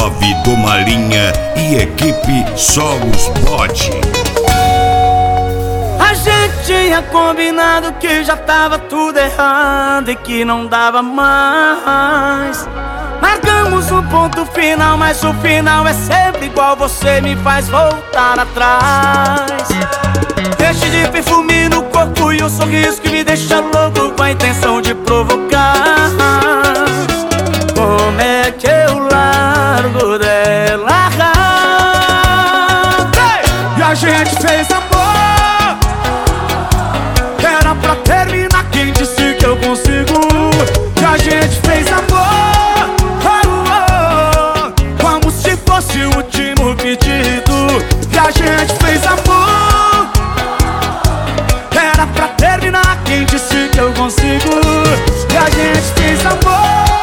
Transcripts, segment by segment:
Love do Malinha e equipe Solos Bode. A gente tinha combinado que já tava tudo errado e que não dava mais. Marcamos um ponto final, mas o final é sempre igual. Você me faz voltar atrás. Enche de perfume no corpo e um sorriso que me deixa louco, com a intenção de provocar. Como é que eu largo dela? E a gente fez amor, era pra terminar, quem disse que eu consigo? E a gente fez amor, como se fosse o último pedido. E a gente fez amor, era pra terminar, quem disse que eu consigo? E a gente fez amor,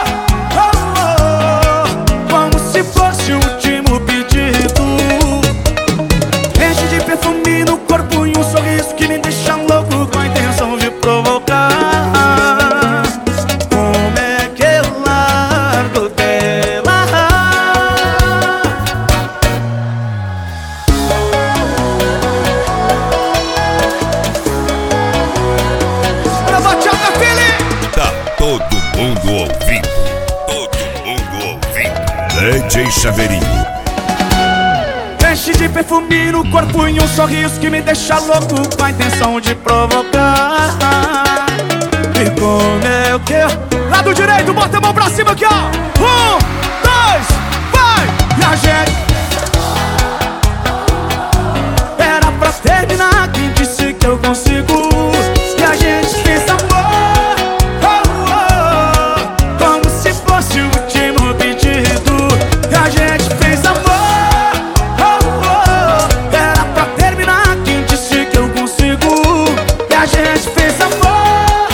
como se fosse o último pedido. Enche de perfume no corpo e um sorriso que me deixa louco, com a intenção de provocar. Como é que eu largo dela? Bora, Bachata, Fili! Tá todo mundo ouvindo, todo mundo ouvindo. DJ Chaveirinho. Enche de perfume no corpo e um sorriso que me deixa louco, com a intenção de provocar. E como é que eu... Lado direito, bota a mão pra cima aqui, ó. 1, 2, vai! E a gente... Era pra terminar, quem disse que eu consigo? E a gente fez amor, como se fosse o último pedido. E a gente fez amor, era pra terminar, quem disse que eu consigo? E a gente fez amor,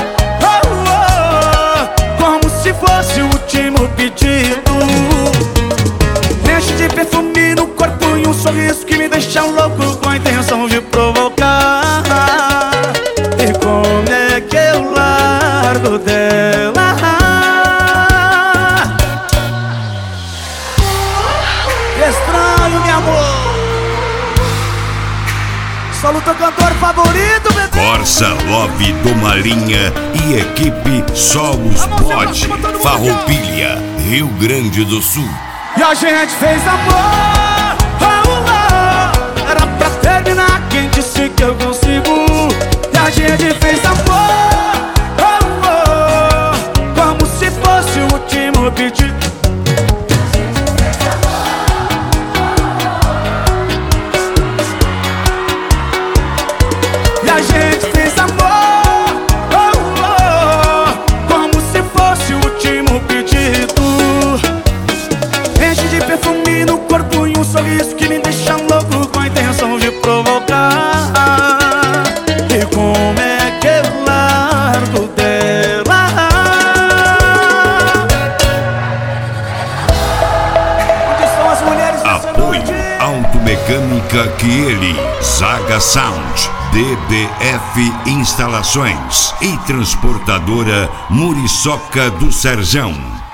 como se fosse o último pedido. Enche de perfume no corpo e um sorriso que me deixa louco, com a intenção de provocar. E como é que eu largo dela? Estranho, meu amor. Solo teu cantor favorito, bebê. Força Love do Malinha e equipe Solos Bode, Farroupilha, Rio Grande do Sul. E a gente fez amor, era pra terminar, quem disse que eu consigo? E a gente fez amor, como se fosse o último pedido. E a gente fez amor, como se fosse o último pedido. Enche de perfume no corpo e um sorriso que me deixa louco, com a intenção de provocar. E como é que eu largo dela? Onde estão as mulheres dessa Apoio noite? Automecânica Chieli, Zaga Sound, DDF Instalações e Transportadora Muriçoca do Serjão.